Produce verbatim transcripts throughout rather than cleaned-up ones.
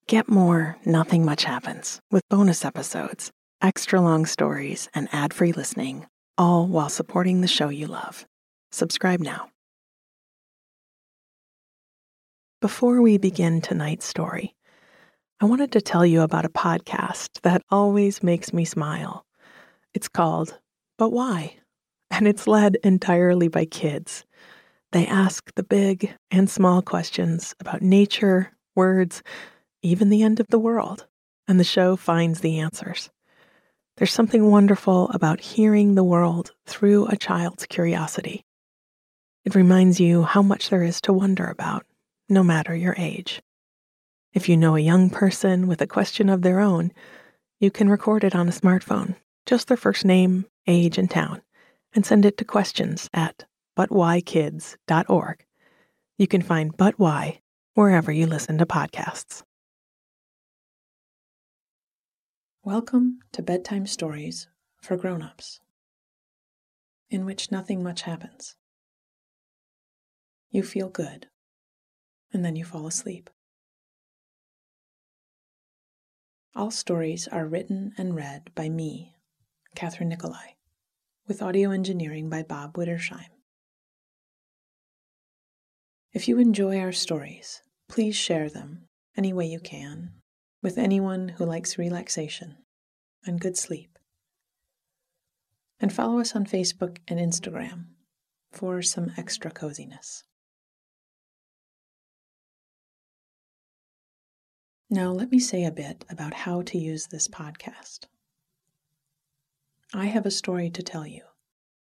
Get more Nothing Much Happens with bonus episodes, extra long stories, and ad-free listening, all while supporting the show you love. Subscribe now. Before we begin tonight's story, I wanted to tell you about a podcast that always makes me smile. It's called But Why? And it's led entirely by kids. They ask the big and small questions about nature, words, even the end of the world, and the show finds the answers. There's something wonderful about hearing the world through a child's curiosity. It reminds you how much there is to wonder about, no matter your age. If you know a young person with a question of their own, you can record it on a smartphone, just their first name, age, and town, and send it to questions at but why kids dot org. You can find But Why wherever you listen to podcasts. Welcome to Bedtime Stories for Grown-ups, in which nothing much happens. You feel good, and then you fall asleep. All stories are written and read by me, Catherine Nicolai, with audio engineering by Bob Wittersheim. If you enjoy our stories, please share them any way you can with anyone who likes relaxation and good sleep. And follow us on Facebook and Instagram for some extra coziness. Now let me say a bit about how to use this podcast. I have a story to tell you.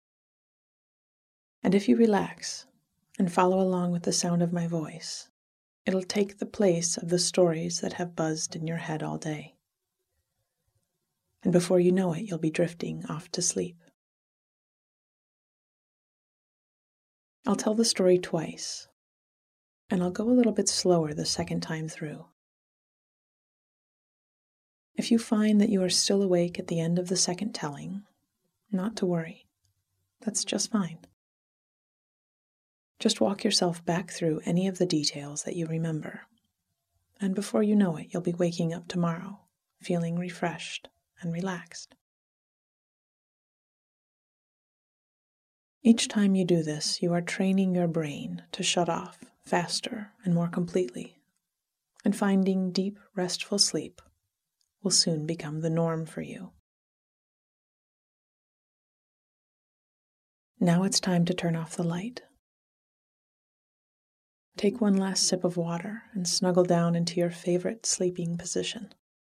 And if you relax and follow along with the sound of my voice, it'll take the place of the stories that have buzzed in your head all day. And before you know it, you'll be drifting off to sleep. I'll tell the story twice, and I'll go a little bit slower the second time through. If you find that you are still awake at the end of the second telling, not to worry. That's just fine. Just walk yourself back through any of the details that you remember, and before you know it, you'll be waking up tomorrow, feeling refreshed and relaxed. Each time you do this, you are training your brain to shut off faster and more completely, and finding deep, restful sleep will soon become the norm for you. Now it's time to turn off the light. Take one last sip of water and snuggle down into your favorite sleeping position.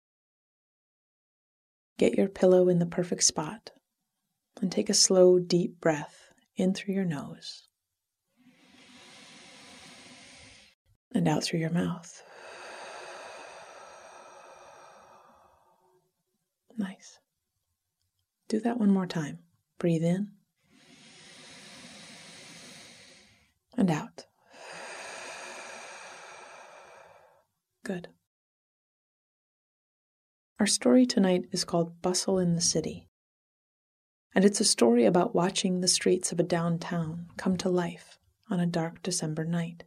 Get your pillow in the perfect spot and take a slow, deep breath in through your nose and out through your mouth. Nice. Do that one more time. Breathe in and out. Good. Our story tonight is called Bustle in the City, and it's a story about watching the streets of a downtown come to life on a dark December night.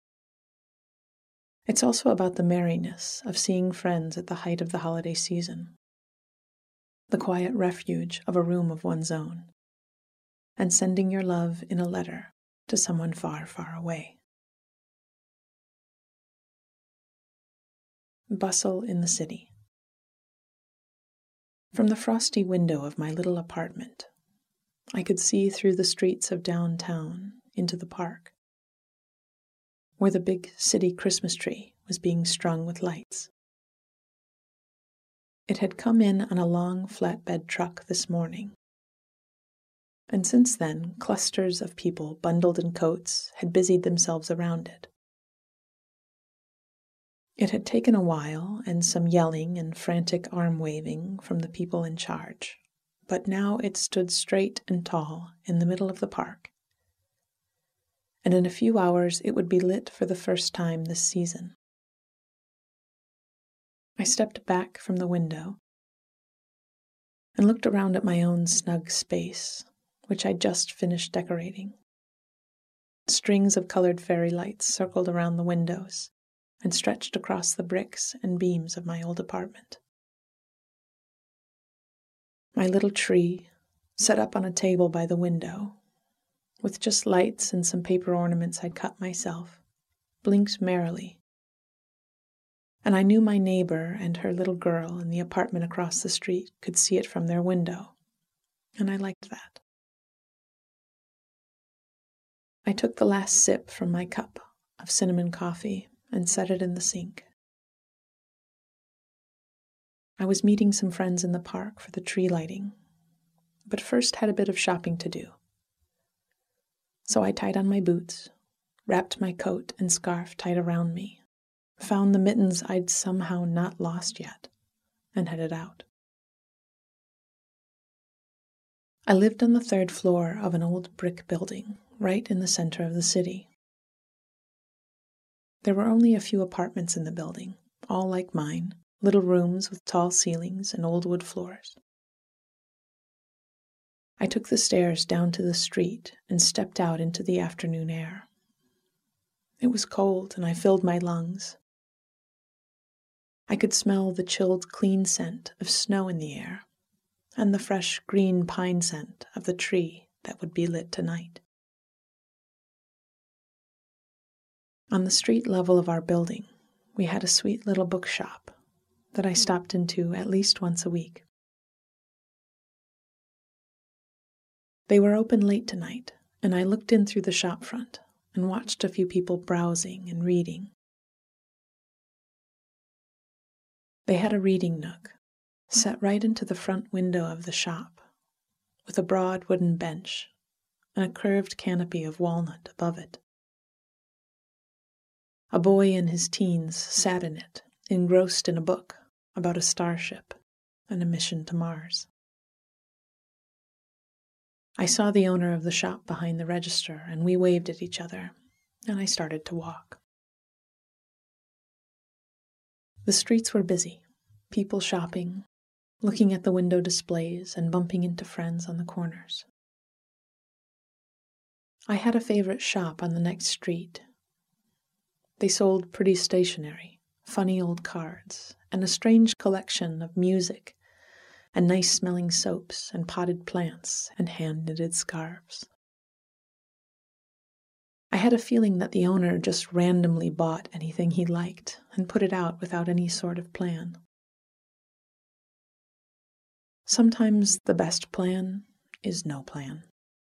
It's also about the merriness of seeing friends at the height of the holiday season, the quiet refuge of a room of one's own, and sending your love in a letter to someone far, far away. Bustle in the City. From the frosty window of my little apartment, I could see through the streets of downtown into the park, where the big city Christmas tree was being strung with lights. It had come in on a long flatbed truck this morning, and since then clusters of people bundled in coats had busied themselves around it. It had taken a while and some yelling and frantic arm-waving from the people in charge, but now it stood straight and tall in the middle of the park, and in a few hours it would be lit for the first time this season. I stepped back from the window and looked around at my own snug space, which I'd just finished decorating. Strings of colored fairy lights circled around the windows, and stretched across the bricks and beams of my old apartment. My little tree, set up on a table by the window, with just lights and some paper ornaments I'd cut myself, blinked merrily. And I knew my neighbor and her little girl in the apartment across the street could see it from their window, and I liked that. I took the last sip from my cup of cinnamon coffee and set it in the sink. I was meeting some friends in the park for the tree lighting, but first had a bit of shopping to do. So I tied on my boots, wrapped my coat and scarf tight around me, found the mittens I'd somehow not lost yet, and headed out. I lived on the third floor of an old brick building, right in the center of the city. There were only a few apartments in the building, all like mine, little rooms with tall ceilings and old wood floors. I took the stairs down to the street and stepped out into the afternoon air. It was cold, and I filled my lungs. I could smell the chilled, clean scent of snow in the air, and the fresh green pine scent of the tree that would be lit tonight. On the street level of our building, we had a sweet little bookshop that I stopped into at least once a week. They were open late tonight, and I looked in through the shop front and watched a few people browsing and reading. They had a reading nook set right into the front window of the shop, with a broad wooden bench and a curved canopy of walnut above it. A boy in his teens sat in it, engrossed in a book about a starship and a mission to Mars. I saw the owner of the shop behind the register, and we waved at each other, and I started to walk. The streets were busy, people shopping, looking at the window displays and bumping into friends on the corners. I had a favorite shop on the next street. They sold pretty stationery, funny old cards, and a strange collection of music, and nice-smelling soaps and potted plants and hand-knitted scarves. I had a feeling that the owner just randomly bought anything he liked and put it out without any sort of plan. Sometimes the best plan is no plan.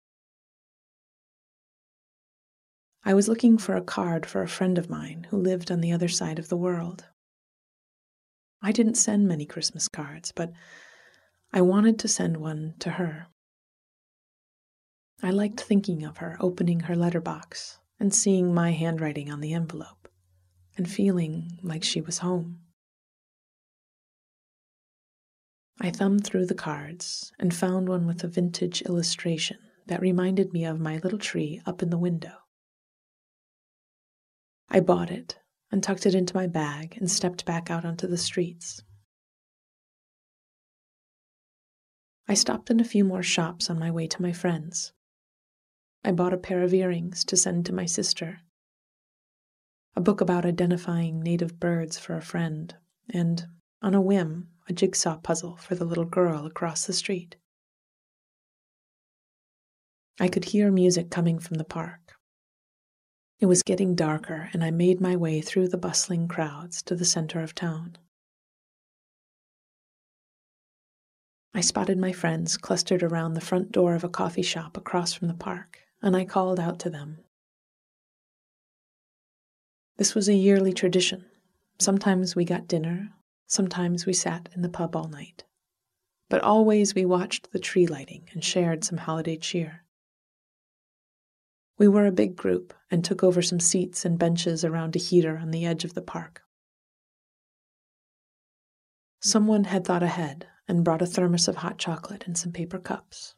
I was looking for a card for a friend of mine who lived on the other side of the world. I didn't send many Christmas cards, but I wanted to send one to her. I liked thinking of her opening her letterbox and seeing my handwriting on the envelope and feeling like she was home. I thumbed through the cards and found one with a vintage illustration that reminded me of my little tree up in the window. I bought it and tucked it into my bag and stepped back out onto the streets. I stopped in a few more shops on my way to my friends. I bought a pair of earrings to send to my sister, a book about identifying native birds for a friend, and, on a whim, a jigsaw puzzle for the little girl across the street. I could hear music coming from the park. It was getting darker, and I made my way through the bustling crowds to the center of town. I spotted my friends clustered around the front door of a coffee shop across from the park, and I called out to them. This was a yearly tradition. Sometimes we got dinner, sometimes we sat in the pub all night. But always we watched the tree lighting and shared some holiday cheer. We were a big group and took over some seats and benches around a heater on the edge of the park. Someone had thought ahead and brought a thermos of hot chocolate and some paper cups.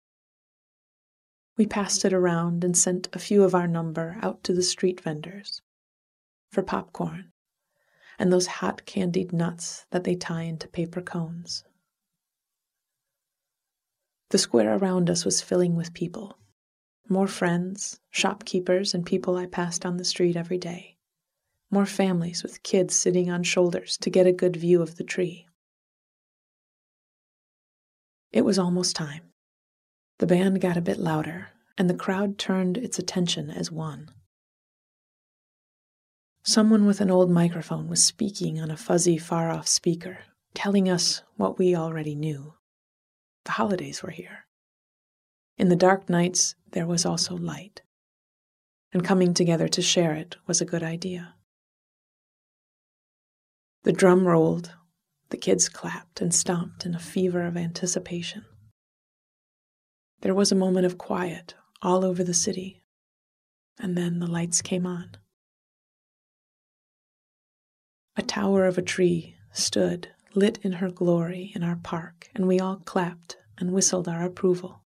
We passed it around and sent a few of our number out to the street vendors for popcorn and those hot candied nuts that they tie into paper cones. The square around us was filling with people. More friends, shopkeepers, and people I passed on the street every day. more families with kids sitting on shoulders to get a good view of the tree. It was almost time. The band got a bit louder, and the crowd turned its attention as one. Someone with an old microphone was speaking on a fuzzy, far-off speaker, telling us what we already knew. The holidays were here. In the dark nights, there was also light, and coming together to share it was a good idea. The drum rolled, the kids clapped and stomped in a fever of anticipation. There was a moment of quiet all over the city, and then the lights came on. A tower of a tree stood, lit in her glory, in our park, and we all clapped and whistled our approval.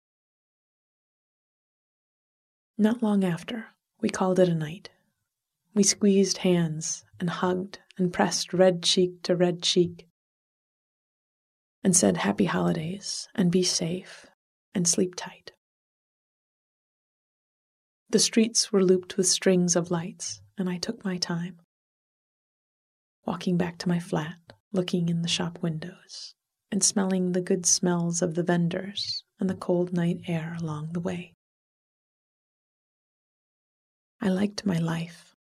Not long after, we called it a night. We squeezed hands and hugged and pressed red cheek to red cheek and said happy holidays and be safe and sleep tight. The streets were looped with strings of lights, and I took my time, walking back to my flat, looking in the shop windows and smelling the good smells of the vendors and the cold night air along the way. I liked my life.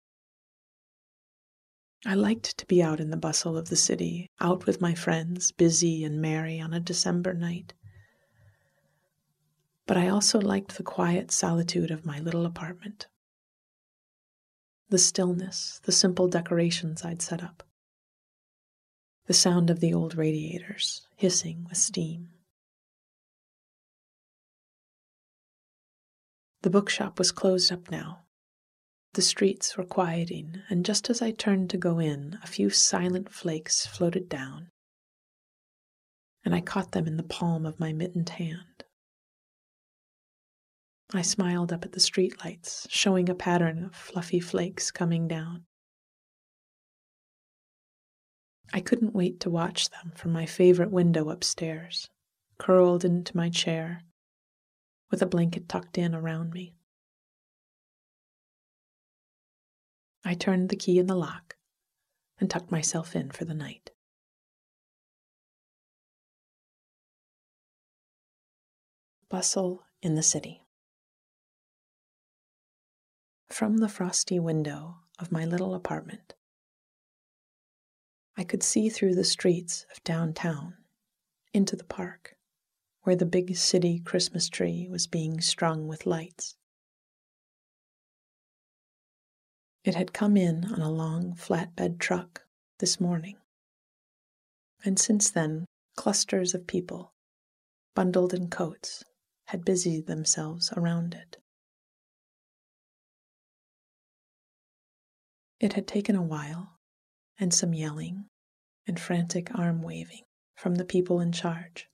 I liked to be out in the bustle of the city, out with my friends, busy and merry on a December night. But I also liked the quiet solitude of my little apartment. The stillness, the simple decorations I'd set up. The sound of the old radiators hissing with steam. The bookshop was closed up now. The streets were quieting, and just as I turned to go in, a few silent flakes floated down, and I caught them in the palm of my mittened hand. I smiled up at the streetlights, showing a pattern of fluffy flakes coming down. I couldn't wait to watch them from my favorite window upstairs, curled into my chair, with a blanket tucked in around me. I turned the key in the lock and tucked myself in for the night. Bustle in the city. From the frosty window of my little apartment, I could see through the streets of downtown into the park, where the big city Christmas tree was being strung with lights. It had come in on a long flatbed truck this morning, and since then clusters of people, bundled in coats, had busied themselves around it. It had taken a while, and some yelling and frantic arm waving from the people in charge.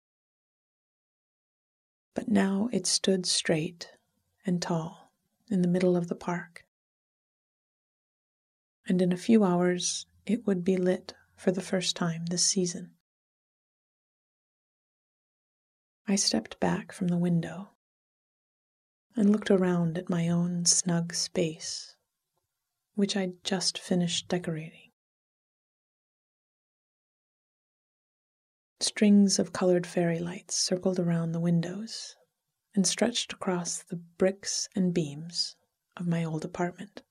But now it stood straight and tall in the middle of the park, and in a few hours it would be lit for the first time this season. I stepped back from the window and looked around at my own snug space, which I'd just finished decorating. Strings of colored fairy lights circled around the windows and stretched across the bricks and beams of my old apartment.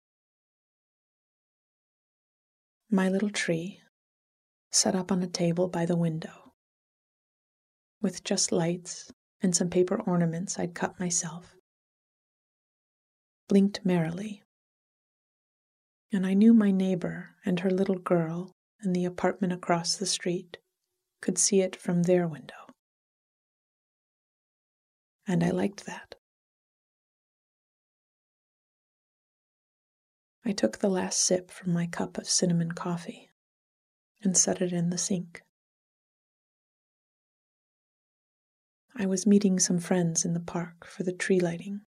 My little tree, set up on a table by the window, with just lights and some paper ornaments I'd cut myself, blinked merrily, and I knew my neighbor and her little girl in the apartment across the street could see it from their window. And I liked that. I took the last sip from my cup of cinnamon coffee and set it in the sink. I was meeting some friends in the park for the tree lighting,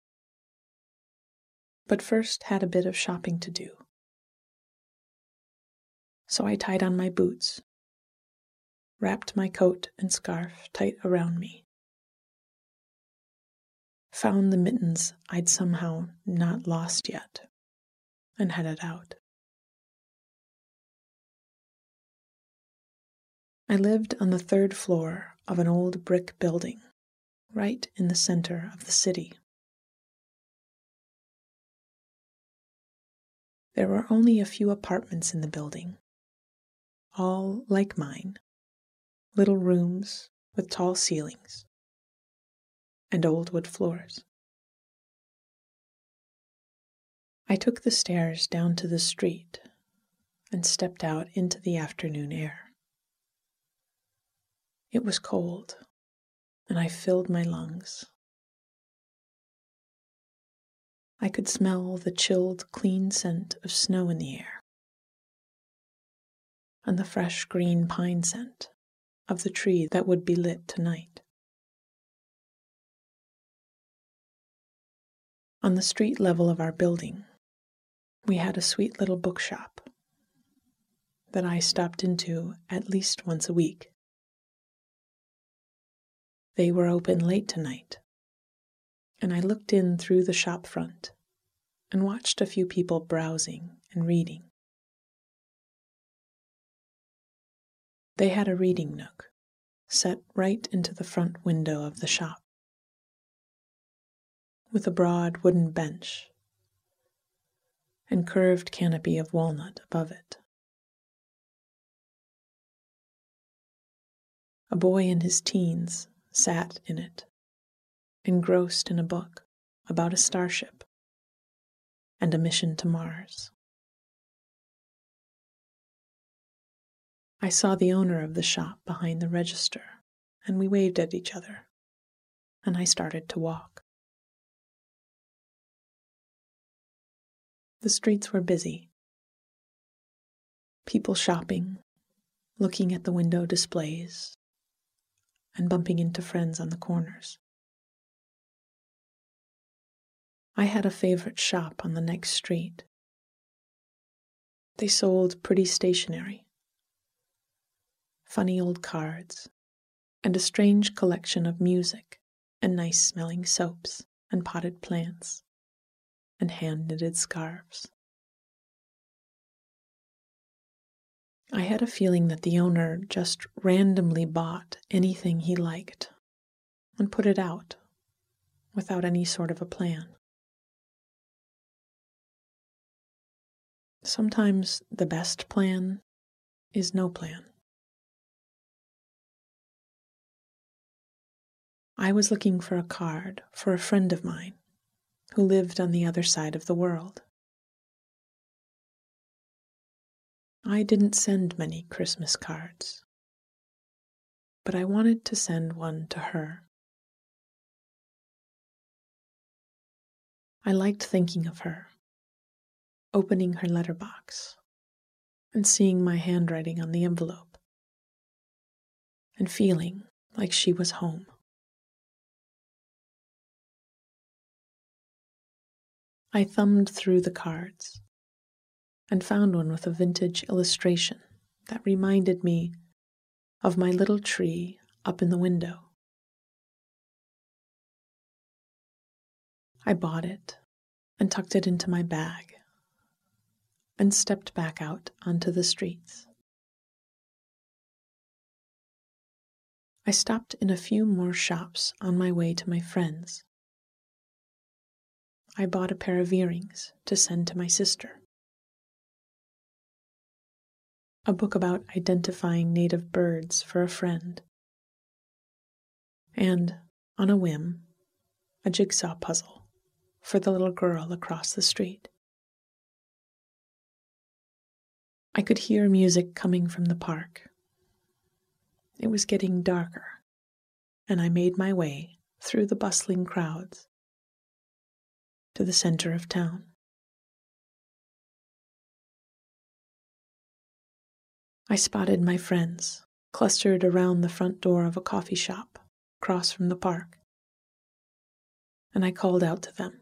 but first had a bit of shopping to do. So I tied on my boots, wrapped my coat and scarf tight around me, found the mittens I'd somehow not lost yet, and headed out. I lived on the third floor of an old brick building, right in the center of the city. There were only a few apartments in the building, all like mine, little rooms with tall ceilings and old wood floors. I took the stairs down to the street and stepped out into the afternoon air. It was cold, and I filled my lungs. I could smell the chilled, clean scent of snow in the air, and the fresh green pine scent of the tree that would be lit tonight. On the street level of our building, we had a sweet little bookshop that I stopped into at least once a week. They were open late tonight, and I looked in through the shop front and watched a few people browsing and reading. They had a reading nook set right into the front window of the shop, with a broad wooden bench and curved canopy of walnut above it. A boy in his teens sat in it, engrossed in a book about a starship and a mission to Mars. I saw the owner of the shop behind the register, and we waved at each other, and I started to walk. The streets were busy. People shopping, looking at the window displays, and bumping into friends on the corners. I had a favorite shop on the next street. They sold pretty stationery, funny old cards, and a strange collection of music and nice-smelling soaps and potted plants and hand-knitted scarves. I had a feeling that the owner just randomly bought anything he liked and put it out without any sort of a plan. Sometimes the best plan is no plan. I was looking for a card for a friend of mine who lived on the other side of the world. I didn't send many Christmas cards, but I wanted to send one to her. I liked thinking of her, opening her letterbox, and seeing my handwriting on the envelope, and feeling like she was home. I thumbed through the cards and found one with a vintage illustration that reminded me of my little tree up in the window. I bought it and tucked it into my bag and stepped back out onto the streets. I stopped in a few more shops on my way to my friends. I bought a pair of earrings to send to my sister, a book about identifying native birds for a friend, and, on a whim, a jigsaw puzzle for the little girl across the street. I could hear music coming from the park. It was getting darker, and I made my way through the bustling crowds to the center of town. I spotted my friends clustered around the front door of a coffee shop across from the park, and I called out to them.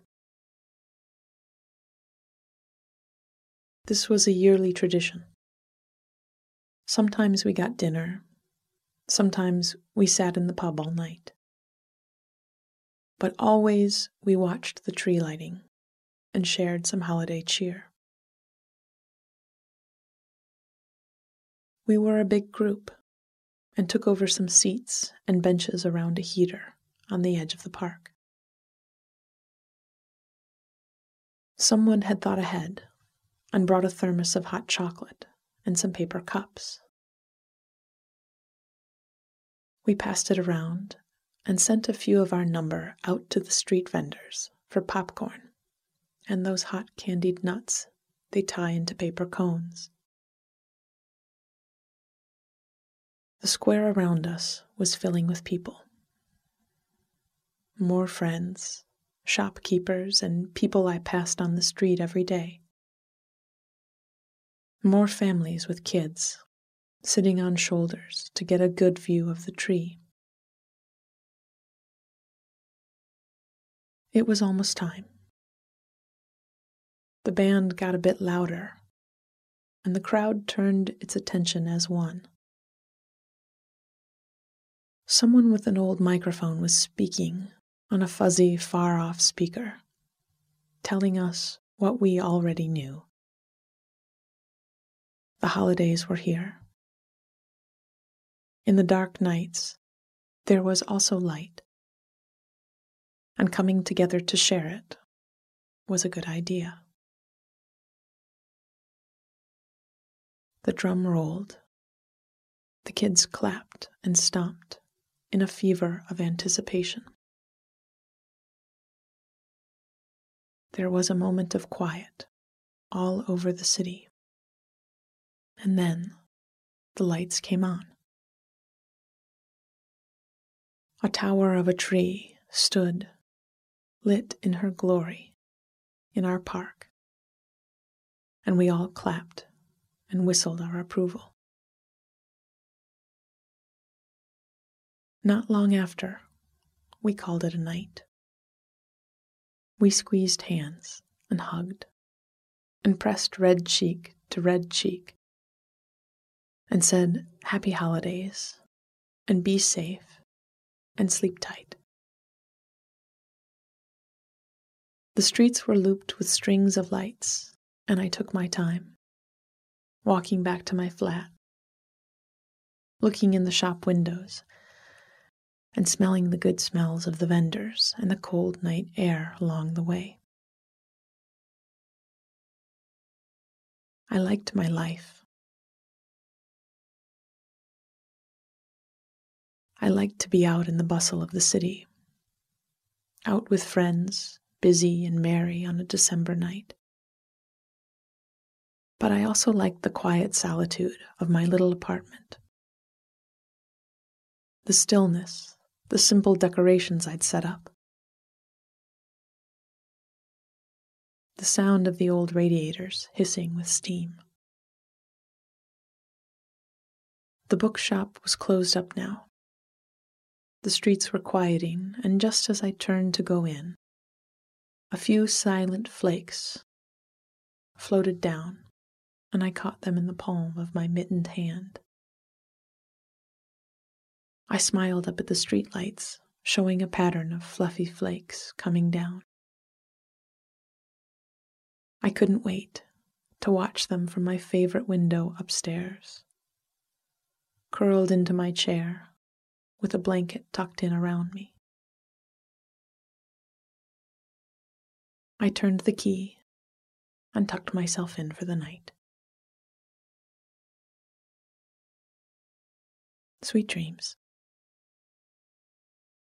This was a yearly tradition. Sometimes we got dinner, sometimes we sat in the pub all night. But always we watched the tree lighting and shared some holiday cheer. We were a big group and took over some seats and benches around a heater on the edge of the park. Someone had thought ahead and brought a thermos of hot chocolate and some paper cups. We passed it around and sent a few of our number out to the street vendors for popcorn and those hot candied nuts they tie into paper cones. The square around us was filling with people. More friends, shopkeepers, and people I passed on the street every day. More families with kids, sitting on shoulders to get a good view of the tree. It was almost time. The band got a bit louder, and the crowd turned its attention as one. Someone with an old microphone was speaking on a fuzzy, far-off speaker, telling us what we already knew. The holidays were here. In the dark nights, there was also light, and coming together to share it was a good idea. The drum rolled. The kids clapped and stomped in a fever of anticipation. There was a moment of quiet all over the city, and then the lights came on. A tower of a tree stood, lit in her glory, in our park, and we all clapped and whistled our approval. Not long after, we called it a night. We squeezed hands and hugged and pressed red cheek to red cheek and said happy holidays and be safe and sleep tight. The streets were looped with strings of lights, and I took my time, walking back to my flat, looking in the shop windows and smelling the good smells of the vendors and the cold night air along the way. I liked my life. I liked to be out in the bustle of the city, out with friends, busy and merry on a December night. But I also liked the quiet solitude of my little apartment, the stillness, the simple decorations I'd set up, the sound of the old radiators hissing with steam. The bookshop was closed up now. The streets were quieting, and just as I turned to go in, a few silent flakes floated down, and I caught them in the palm of my mittened hand. I smiled up at the streetlights, showing a pattern of fluffy flakes coming down. I couldn't wait to watch them from my favorite window upstairs, curled into my chair with a blanket tucked in around me. I turned the key and tucked myself in for the night. Sweet dreams.